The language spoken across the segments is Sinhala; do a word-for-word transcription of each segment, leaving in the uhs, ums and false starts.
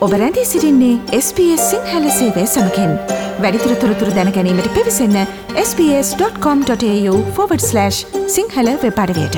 ඔබ රැඳී සිටින්නේ S B S සිංහල සේවය සමගින්. වැඩිදුර තොරතුරු දැන ගැනීමට පිවිසන්න s b s dot com dot a u forward slash Sinhala web අඩවියට.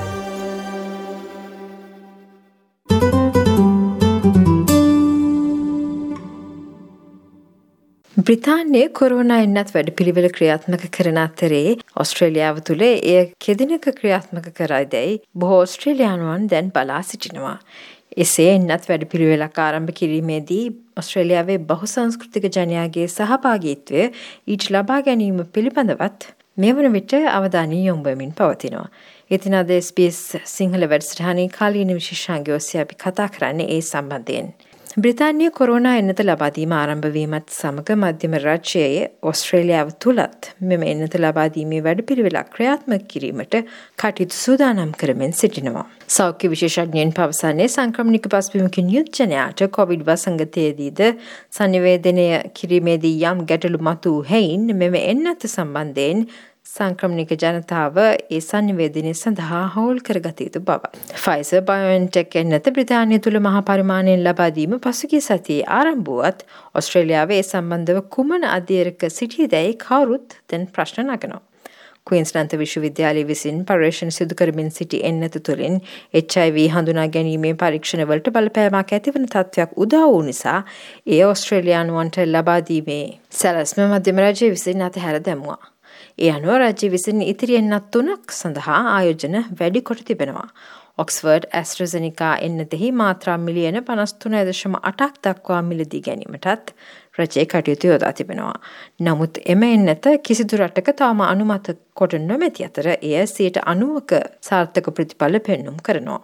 බ්‍රිතාන්‍යයේ කොරෝනා එන්නත් වැඩපිළිවෙල ක්‍රියාත්මක කරන අතරේ ඔස්ට්‍රේලියාව තුළ එය කෙදිනක ක්‍රියාත්මක කරයිදැයි බොහෝ ඔස්ට්‍රේලියානුවන් දැන් බලා සිටිනවා. එසේ එන්නත් වැඩපිළිවෙලක් ආරම්භ කිරීමේදී ඔස්ට්‍රේලියාවේ බහුසංස්කෘතික ජනයාගේ සහභාගීත්වය ඊට ලබා ගැනීම පිළිබඳවත් මේ වන විට අවධානය යොමු වෙමින් පවතිනවා. ඉතින් අද S B S සිංහල වැඩසටහනේ කාලීන විශේෂාංගය ඔස්සේ අපි කතා කරන්නේ ඒ සම්බන්ධයෙන්. බ්‍රිතාන්‍ය කොරෝනා එන්නත ලබා දීම ආරම්භ වීමත් සමග මධ්‍යම රාජ්‍යයේ ඔස්ට්‍රේලියාව තුලත් මෙම එන්නත ලබා දීමේ වැඩපිළිවෙලක් ක්‍රියාත්මක කිරීමට කටයුතු සූදානම් කරමින් සිටිනවා. සෞඛ්‍ය විශේෂඥයන් පවසන්නේ සංක්‍රමණික පසුබිමකින් යුත් ජනයාට කොවිඩ් වසංගතයේදීද සංනිවේදනය කිරීමේදී යම් ගැටලු මතුවූ හේයින් මෙම එන්නත සම්බන්ධයෙන් සංක්‍රමණික ජනතාව ඒ සංනිවේදනය සඳහා හවුල් කරගත යුතු බව. ෆයිසර් බයෝඑන්ටෙක් එන්නත බ්‍රිතාන්‍ය තුළ මහා පරිමාණයෙන් ලබා දීම පසුගිය සතියේ ආරම්භ වුවත් ඔස්ට්‍රේලියාවේ ඒ සම්බන්ධව කුමන අධ්‍යයනක සිටියදැයි කවුරුත් දැන් ප්‍රශ්න නගනවා. ක්වීන්ස්ලන්ත විශ්වවිද්‍යාලය විසින් පර්යේෂණ සිදු කරමින් සිටි එන්නත තුළින් H I V හඳුනා ගැනීමේ පරීක්ෂණවලට බලපෑමක් ඇතිවන තත්ත්වයක් උදා වූ නිසා ඒ ඔස්ට්‍රේලියානුවන්ට ලබා දීමේ සැලැස්ම මධ්‍යම රාජ්‍ය විසින් අතහැර දැමුවා. ඒ අනුව රාජ්‍ය විසින් ඉතිරි එන්නත් තුනක් සඳහා ආයෝජන වැඩි කොට තිබෙනවා. ඔක්ස්ෆර්ඩ් ඇස්ට්‍රාසෙනිකා එන්නතෙහි මාත්‍රා මිලියන පනස් තුන දශම අටක් දක්වා මිලදී ගැනීමටත් රජය කටයුතු යොදා තිබෙනවා. නමුත් එම එන්නත කිසිදු රටක තවම අනුමත කොට නොමැති අතර එය සියයට අනූවක සාර්ථක ප්‍රතිඵල පෙන්නුම් කරනවා.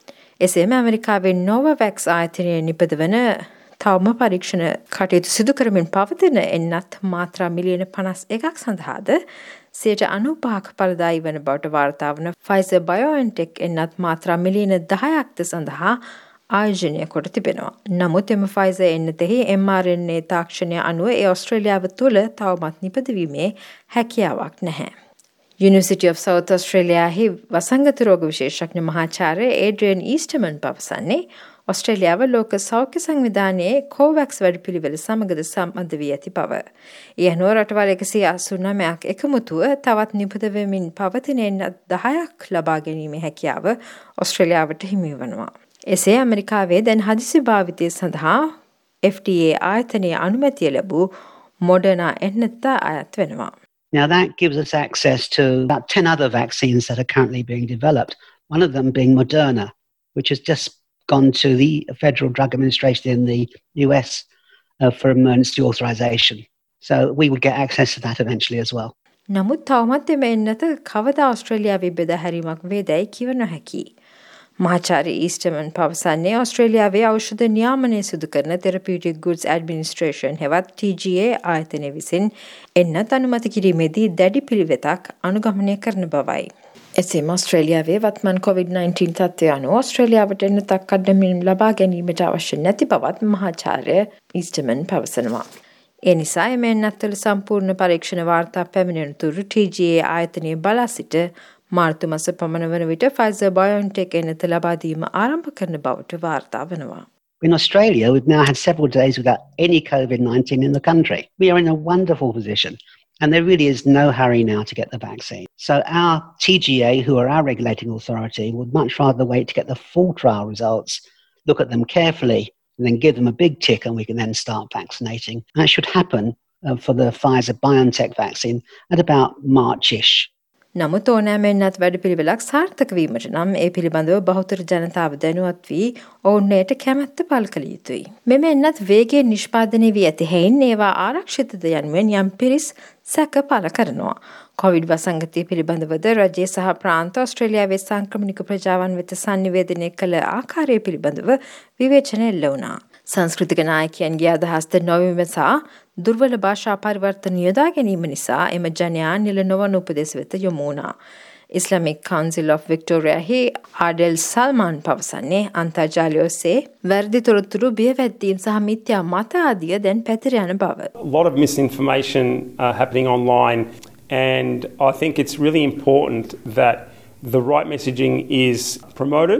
එසේම ඇමරිකාවේ නොවවැක්ස් ආයතනය නිපදවන තවම පරීක්ෂණ කටයුතු සිදු කරමින් පවතින එන්නත් මාත්‍රා මිලියන පනස් එකක් සඳහාද සියයට අනූපහක ඵලදායී වන බවට වාර්තා වන ෆයිසර් බයෝඑන්ටෙක් එන්නත් මාත්‍රා මිලියන දහයක්ද සඳහා ආයෝජනය කොට තිබෙනවා. නමුත් එම ෆයිසර් එන්නතෙහි M R N A තාක්ෂණය අනුව ඒ ඔස්ට්‍රේලියාව තුළ තවමත් නිපදවීමේ හැකියාවක් නැහැ. University of South Australiaහි වසංගත රෝග විශේෂඥ මහාචාර්ය ඒඩ්‍රියන් ඊස්ටර්මන් පවසන්නේ ඔස්ට්‍රේලියාව ලෝක සෞඛ්‍ය සංවිධානයේ කෝවැක්ස් වැඩපිළිවෙල සමගද සම්බන්ධ වී ඇති බව. ඒ අනුව රටවල් එකසිය අසූ නවයක් එකමුතුව තවත් නිපදවමින් පවතින එන්නත් දහයක් ලබා ගැනීමේ හැකියාව ඔස්ට්‍රේලියාවට හිමි වනවා. එසේ ඇමරිකාවේ දැන් හදිසි භාවිතය සඳහා F D A ආයතනයේ අනුමැතිය ලැබූ මොඩර්නා එන්නත අයත් වෙනවා. Now that gives us access to about ten other vaccines that are currently being developed, one of them being Moderna, which has just gone to the Federal Drug Administration in the U S uh, for emergency authorization. So we would get access to that eventually as well. නමුත් තවමත් එම එන්නත කවදා ඔස්ට්‍රේලියාවේ බෙදා හැරීමක් වේදැයි කිව නොහැකි. මහාචාර්ය ඊස්ටර්මන් පවසන්නේ ඔස්ට්‍රේලියාවේ ඖෂධ නියාමනය සිදු කරන Therapeutic Goods Administration හෙවත් T G A ආයතනය විසින් එන්නත් අනුමත කිරීමේදී දැඩි පිළිවෙතක් අනුගමනය කරන බවයි. එසේම ඔස්ට්‍රේලියාවේ වත්මන් කොවිඩ් නයින්ටීන් තත්ත්වය අනුව ඔස්ට්‍රේලියාවට එන්නතක් කඩමින් ලබා ගැනීමට අවශ්‍ය නැති බවත් මහාචාර්ය ඊස්ටර්මන් පවසනවා. ඒ නිසා එම එන්නත්වල සම්පූර්ණ පරීක්ෂණ වාර්තා පැමිණෙන තුරු T G A ආයතනයේ බලා සිට මාර්තු මාස පමණ වන විට ෆයිසර් බයෝඑන්ටෙක් එන්නත ලබා දීම ආරම්භ කරන බවට වාර්තා වෙනවා. In Australia, we've now had several days without any COVID nineteen in the country. We are in a wonderful position. And there really is no hurry now to get the vaccine. So our T G A, who are our regulating authority, would much rather wait to get the full trial results, look at them carefully, and then give them a big tick and we can then start vaccinating. And that should happen uh, for the Pfizer-BioNTech vaccine at about March-ish. නමුත් ඕනෑම එන්නත් වැඩපිළිවෙලක් සාර්ථක වීමට නම් ඒ පිළිබඳව බහුතර ජනතාව දැනුවත් වී ඔවුන් එයට කැමැත්ත පළ කළ යුතුයි. මෙම එන්නත් වේගයෙන් නිෂ්පාදනය වී ඇති හේයින් ඒවා ආරක්ෂිතද යනුවෙන් යම් පිරිස් සැක පළ කරනවා. කොවිඩ් වසංගතය පිළිබඳවද රජය සහ ප්‍රාන්ත ඔස්ට්‍රේලියාවේ සංක්‍රමණික ප්‍රජාවන් වෙත සංනිවේදනය කළ ආකාරය පිළිබඳව විවේචන එල්ල වුණා. සංස්කෘතික නායකයන්ගේ අදහස්ද නොවීම සහ දුර්වල භාෂා පරිවර්තන යොදා ගැනීම නිසා එම ජනයා නිල නොවන උපදෙස් වෙත යොමු වුණා. Islamic Council of Victoriaහි ආඩෙල් සල්මාන් පවසන්නේ අන්තර්ජාලය ඔස්සේ වැරදි තොරතුරු බියවැද්දීම් සහ මිත්‍යා මත ආදිය දැන් පැතිර යන බව. A lot of misinformation uh, happening online, and I think it's really important that the right messaging is promoted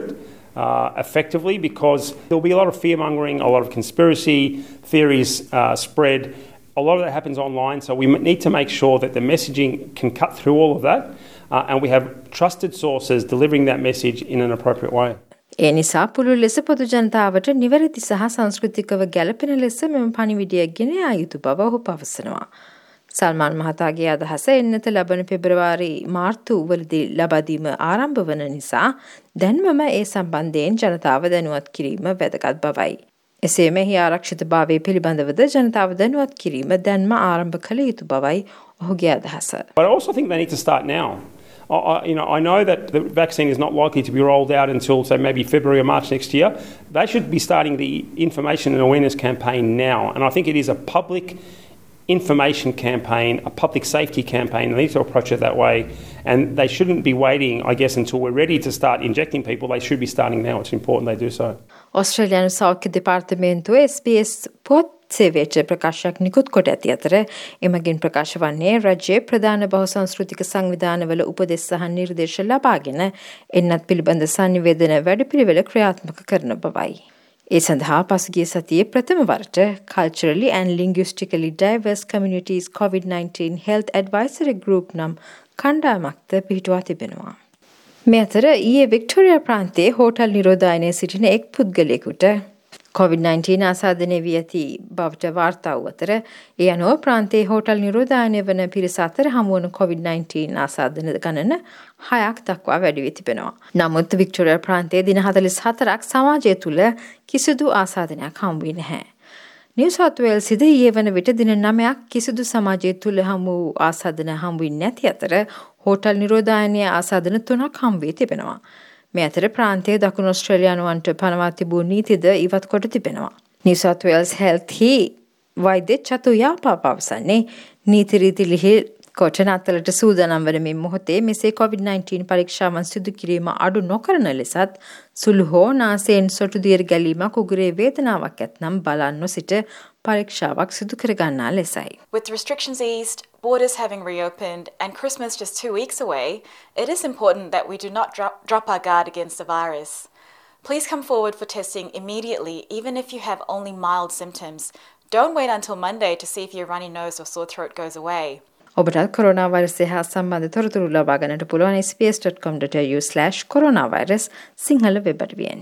uh, effectively, because there'll be a lot of fear mongering, a lot of conspiracy theories uh, spread. A lot of that happens online, so we need to make sure that the messaging can cut through all of that uh, and we have trusted sources delivering that message in an appropriate way. ඒ නිසා පුළුල් ලෙස පොදු ජනතාවට නිවැරදි සහ සංස්කෘතිකව ගැළපෙන ලෙස මෙම පණිවිඩය ගෙන යා යුතු බව ඔහු පවසනවා. සල්මාන් මහතාගේ අදහස එන්නත ලබන පෙබරවාරි මාර්තු වලදී ලබා දීම ආරම්භ වන නිසා දැන්වම ඒ සම්බන්ධයෙන් ජනතාව දැනුවත් කිරීම වැදගත් බවයි. එසේම එහි ආරක්ෂිතභාවය පිළිබඳවද ජනතාව දැනුවත් කිරීම දැන්ම ආරම්භ කළ යුතු බවයි ඔහුගේ අදහස. But I also think they need to start now. I, you know, I know that the vaccine is not likely to be rolled out until, say, maybe February or March next year. They should be starting the information and awareness campaign now. And I think it is a public information campaign, a public safety campaign. They need to approach it that way. And they shouldn't be waiting, I guess, until we're ready to start injecting people. They should be starting now. It's important they do so. Australian සෞඛ්‍ය දෙපාර්තමේන්තුව S B S පොත් සේවයට ප්‍රකාශයක් නිකුත් කොට ඇති අතර එමගින් ප්‍රකාශ වන්නේ රජයේ ප්‍රධාන බහුසංස්කෘතික සංවිධානවල උපදෙස් සහ නිර්දේශ ලබාගෙන එන්නත් පිළිබඳ සංනිවේදන වැඩපිළිවෙල ක්‍රියාත්මක කරන බවයි. ඒ සඳහා පසුගිය සතියේ ප්‍රථම වරට Culturally and Linguistically Diverse Communities COVID nineteen Health Advisory Group නම් කණ්ඩායමක්ද පිහිටුවා තිබෙනවා. මේ අතර ඊයේ වික්ටෝරියා ප්‍රාන්තයේ හෝටල් නිරෝධායනයේ සිටින එක් පුද්ගලයෙකුට COVID nineteen ආසාදනය වී ඇති බවට වාර්තා වූ අතර ඒ අනුව ප්‍රාන්තයේ හෝටල් නිරෝධායනය වන පිරිස අතර හමුවන COVID nineteen ආසාදන ගණන හයක් දක්වා වැඩි වී තිබෙනවා. නමුත් වික්ටෝරියා ප්‍රාන්තයේ දින හතළිස් හතරක් සමාජය තුළ කිසිදු ආසාදනයක් හමු වී නැහැ. නිව් සවුත් වේල්ස්ද ඊයේ වන විට දින නවයක් කිසිදු සමාජය තුළ හමු වූ ආසාදන හමු වී නැති අතර හෝටල් නිරෝධායනයේ ආසාදන තුනක් හමු වී තිබෙනවා. මේ අතර ප්‍රාන්තයේ දකුණු ඔස්ට්‍රේලියානුවන්ට පනවා තිබූ නීතිද ඉවත් කොට තිබෙනවා. නිව් සවුත් වේල්ස් හෙල්ත්හි වෛද්‍ය චතු යාපා පවසන්නේ නීති රීති ලිහිල් කොට නත්තලට සූදානම් වන මේ මොහොතේ මෙසේ COVID nineteen පරීක්ෂාවන් සිදු කිරීම අඩු නොකරන ලෙසත් සුළු හෝ නාසයෙන් සොටු දියර ගැලීමක් උගුරේ වේදනාවක් ඇතනම් බලන් නොසිට පරීක්ෂාවක් සිදු කර ගන්නා ලෙසයි. With restrictions eased, borders having reopened and Christmas just two weeks away, it is important that we do not drop, drop our guard against the virus. Please come forward for testing immediately, even if you have only mild symptoms. Don't wait until Monday to see if your runny nose or sore throat goes away. ඔබටත් කොරෝනා වෛරසය හා සම්බන්ධ තොරතුරු ලබා ගන්නට පුළුවන් S B S dot com dot a u slash coronavirus Sinhala web අඩවියෙන්.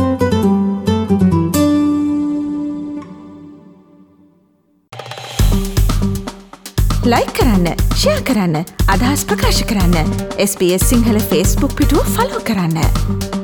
ලයික් කරන්න, ෂෙයා කරන්න, අදහස් ප්‍රකාශ කරන්න. S B S Sinhala Facebook පිටුව ෆලෝ කරන්න.